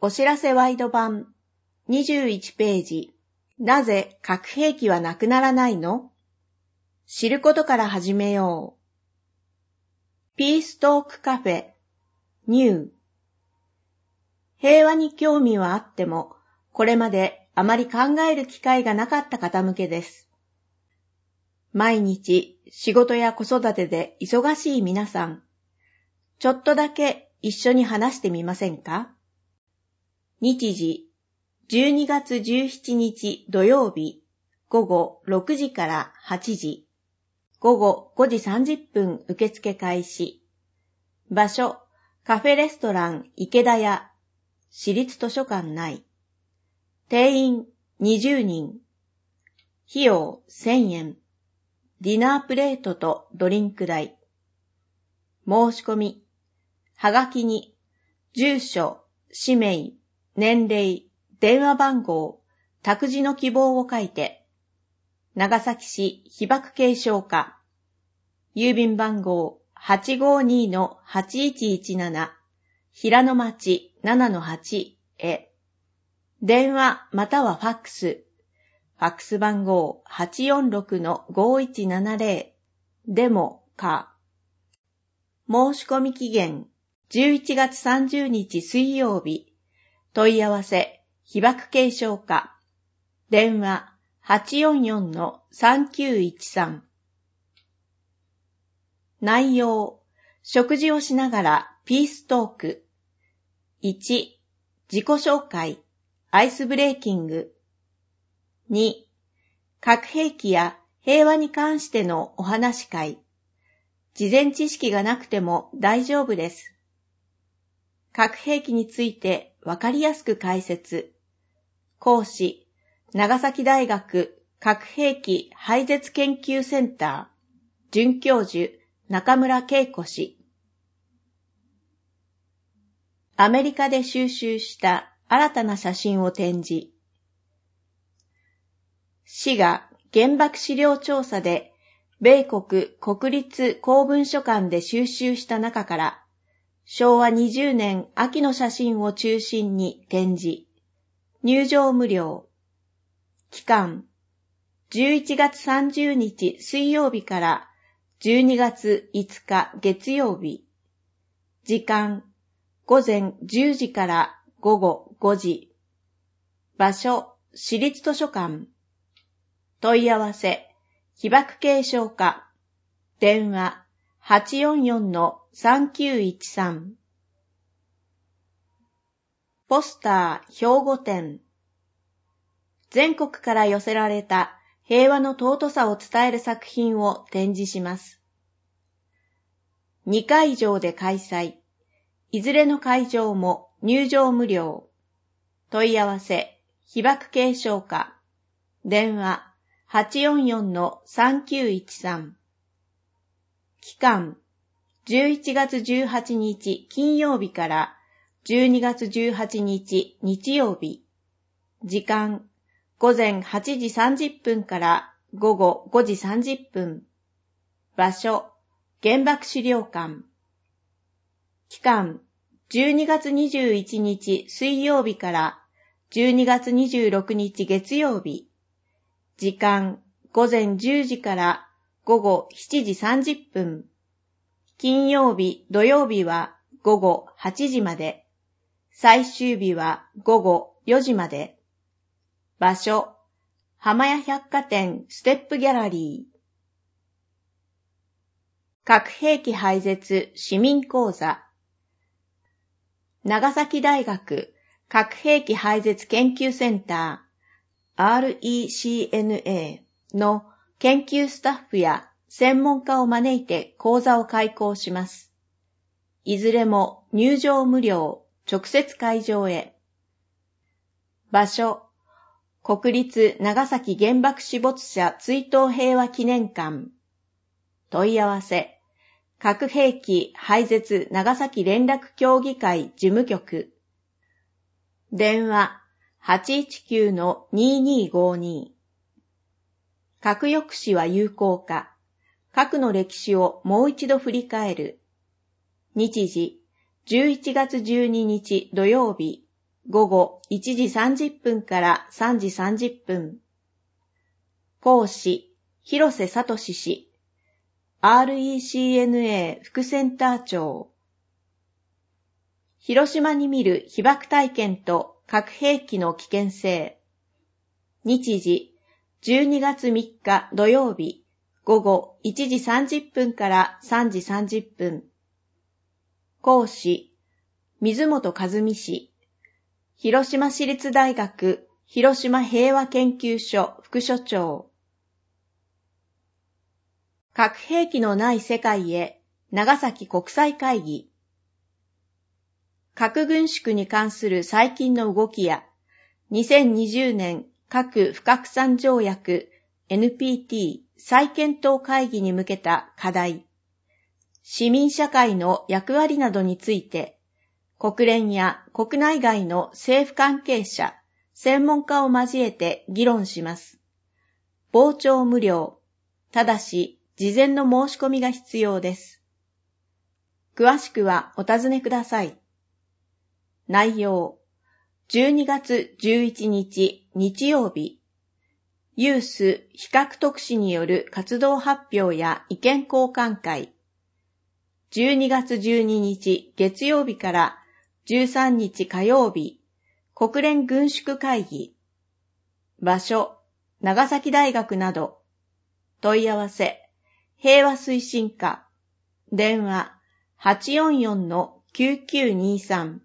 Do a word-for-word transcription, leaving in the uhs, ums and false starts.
お知らせワイド版にじゅういちページ。なぜ核兵器はなくならないの？知ることから始めよう。ピーストークカフェ、ニュー。平和に興味はあっても、これまであまり考える機会がなかった方向けです。毎日仕事や子育てで忙しい皆さん、ちょっとだけ一緒に話してみませんか？日時、じゅうにがつじゅうしちにち土曜日、午後ろくじからはちじ、午後ごじさんじゅっぷん受付開始。場所、カフェレストラン池田屋、市立図書館内。定員にじゅうにん。費用せんえん。ディナープレートとドリンク代。申し込み。はがきに、住所、氏名、年齢、電話番号、託児の希望を書いて、長崎市被爆継承課、郵便番号 はちごにのはちいちいちなな、平野町 ななのはち へ、電話またはファックス、ファックス番号 はちよんろくのごいちななぜろ でもか。申し込み期限じゅういちがつさんじゅうにち水曜日。問い合わせ被爆継承課。電話 はちよんよんのさんきゅういちさん。内容、食事をしながらピーストーク。いち、自己紹介、アイスブレーキング。に、核兵器や平和に関してのお話会。事前知識がなくても大丈夫です。核兵器についてわかりやすく解説。講師、長崎大学核兵器廃絶研究センター、准教授、中村恵子氏。アメリカで収集した新たな写真を展示。市が原爆資料調査で米国国立公文書館で収集した中からしょうわにじゅうねん秋の写真を中心に展示。入場無料。期間、じゅういちがつさんじゅうにち水曜日からじゅうにがついつか月曜日。時間、ごぜんじゅうじからごごごじ。場所、市立図書館。問い合わせ、被爆継承課。電話、はちよんよんのさんきゅういちさん。ポスター兵庫展。全国から寄せられた平和の尊さを伝える作品を展示します。にかいじょうで開催。いずれの会場も入場無料。問い合わせ、被爆継承課。電話、はちよんよんのさんきゅういちさん。期間、じゅういちがつじゅうはちにち金曜日からじゅうにがつじゅうはちにち日曜日。時間、ごぜんはちじさんじゅっぷんからごごごじさんじゅっぷん。場所、原爆資料館。期間、じゅうにがつにじゅういちにち水曜日からじゅうにがつにじゅうろくにち月曜日。時間、ごぜんじゅうじからごごしちじさんじゅっぷん。金曜日、土曜日はごごはちじまで。最終日はごごよじまで。場所、浜屋百貨店ステップギャラリー。核兵器廃絶市民講座。長崎大学核兵器廃絶研究センター アールイーシーエヌエー の研究スタッフや専門家を招いて講座を開講します。いずれも入場無料、直接会場へ。場所、国立長崎原爆死没者追悼平和記念館。問い合わせ、核兵器廃絶長崎連絡協議会事務局。電話 はちいちきゅうのににごに。核抑止は有効か。核の歴史をもう一度振り返る。日時、じゅういちがつじゅうににち土曜日、 午後いちじさんじゅっぷんからさんじさんじゅっぷん。講師、広瀬聡氏。アールイーシーエヌエー 副センター長。広島に見る被爆体験と核兵器の危険性。日時、じゅうにがつみっか土曜日、午後いちじさんじゅっぷんからさんじさんじゅっぷん。講師、水本和美氏。広島市立大学広島平和研究所副所長。核兵器のない世界へ、長崎国際会議。核軍縮に関する最近の動きや、にせんにじゅうねん核不拡散条約 エヌピーティー 再検討会議に向けた課題、市民社会の役割などについて、国連や国内外の政府関係者、専門家を交えて議論します。傍聴無料、ただし事前の申し込みが必要です。詳しくはお尋ねください。内容、じゅうにがつじゅういちにち日曜日、ユース非核特使による活動発表や意見交換会、じゅうにがつじゅうににち月曜日からじゅうさんにち火曜日、国連軍縮会議、場所、長崎大学など、問い合わせ、平和推進課、電話 はちよんよんのきゅうきゅうにさん